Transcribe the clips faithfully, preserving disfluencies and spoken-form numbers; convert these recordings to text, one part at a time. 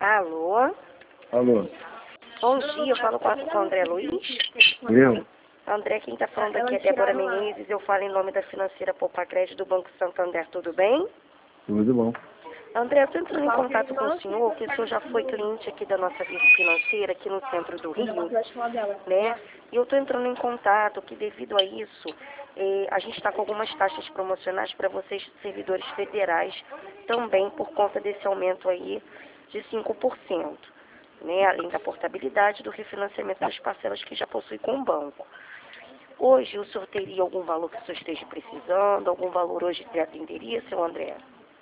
Alô? Alô? Bom dia, eu falo com o André Luiz. Eu? André, quem está falando aqui é Débora Menezes, eu falo em nome da financeira Poupa Crédito do Banco Santander, tudo bem? Tudo bom. André, eu estou entrando em contato com o senhor, que o senhor já foi cliente aqui da nossa vice financeira, aqui no centro do Rio, né? E eu estou entrando em contato que devido a isso, eh, a gente está com algumas taxas promocionais para vocês, servidores federais, também por conta desse aumento aí de cinco por cento. Né, além da portabilidade do refinanciamento das parcelas que já possui com o banco. Hoje, o senhor teria algum valor que o senhor esteja precisando? Algum valor hoje que atenderia, seu André?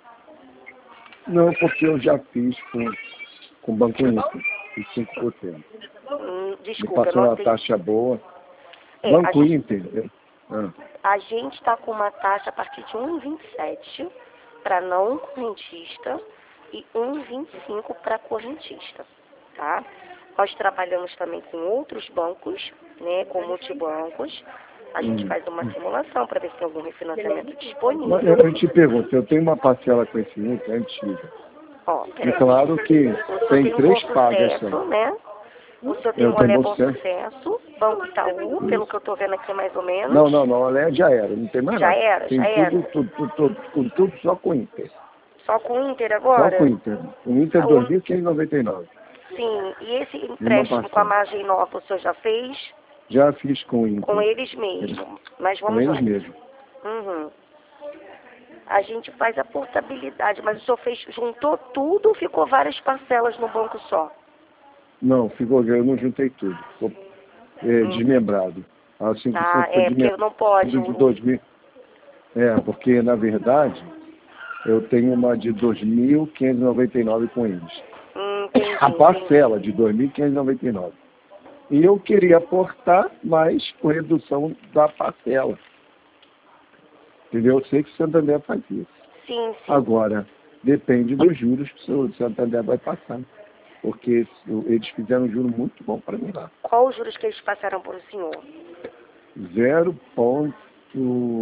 Não, porque eu já fiz com, com o Banco Inter, de cinco por cento. Hum, Me desculpa, passou eu não uma atendi. taxa boa. É, Banco a gente, Inter. eu- Ah, a gente está com uma taxa a partir de um vírgula vinte e sete para não correntista e um vírgula vinte e cinco para correntista, tá? Nós trabalhamos também com outros bancos, né, com multibancos. A gente hum. faz uma simulação para ver se tem algum refinanciamento Mas disponível. eu, eu te pergunto, eu tenho uma parcela com esse Inter antiga. Ó, E peraí. claro que O senhor tem tem um três bom pagas sucesso, só. né? O senhor tem Eu um tenho Olé bom Bom sucesso? Sucesso, Banco Itaú, pelo que eu estou vendo aqui mais ou menos. Não, não, não, olha, já era, não tem mais Já nada. era, Tem já era. tudo, tudo, tudo, tudo, com tudo só com Inter. Só com o Inter Só agora? com Inter. O Inter Ah, o- dois mil quinhentos e noventa e nove. Sim, e esse E uma empréstimo com a parcela. margem nova o senhor já fez? Já fiz com o Inter. Com eles mesmo. Mas Com vamos lá. eles mesmo. Uhum. A gente faz a portabilidade, mas o senhor fez, juntou tudo ou ficou várias parcelas no banco só? Não, ficou, eu não juntei tudo. Ficou é, Hum. desmembrado. A cinco por Ah, cento foi é, porque não pode. desmembrado de dois mil. É, porque na verdade eu tenho uma de dois mil quinhentos e noventa e nove com eles. Hum, entendi, A entendi. parcela de dois mil quinhentos e noventa e nove. E eu queria aportar mais com redução da parcela. Entendeu? Eu sei que o Santander faz isso. Sim, sim. Agora, depende dos juros que o Santander vai passar. Porque eles fizeram um juro muito bom para mim lá. Qual os juros que eles passaram por o senhor? Zero ponto, se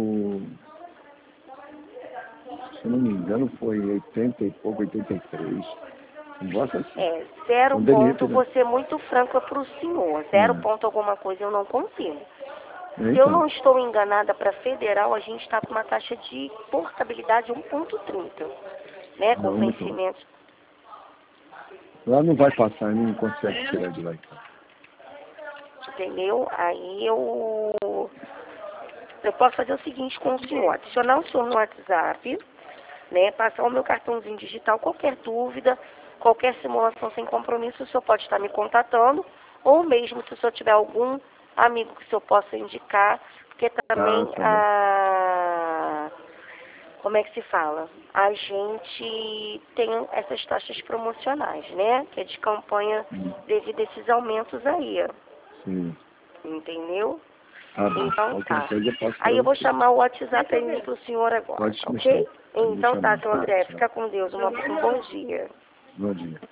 eu não me engano, foi oitenta e pouco, oitenta e três. Um negócio assim. É, zero Um ponto, delito, né? vou ser muito franca para o senhor. Zero Hum. ponto alguma coisa eu não consigo. Se eu Então, não estou enganada, para federal, a gente está com uma taxa de portabilidade um ponto trinta, né, com não, muito bom. vencimento. Lá não vai passar, não consegue tirar de lá. Então. Entendeu? Aí eu, eu posso fazer o seguinte com o senhor, adicionar o senhor no WhatsApp, né, passar o meu cartãozinho digital, qualquer dúvida, qualquer simulação sem compromisso, o senhor pode estar me contatando, ou mesmo se o senhor tiver algum amigo que o senhor possa indicar, porque também Ah, tá a... Como é que se fala? A gente tem essas taxas promocionais, né? Que é de campanha Hum. devido a esses aumentos aí, Sim. entendeu? Tá bom. Então Qualquer tá. coisa eu passo pra Aí eu vou você. chamar o WhatsApp aí pro senhor agora, Pode me ok? chamar. Pode me Então tá, chamar. seu André, Tchau. fica com Deus. Uma- um bom dia. Bom dia.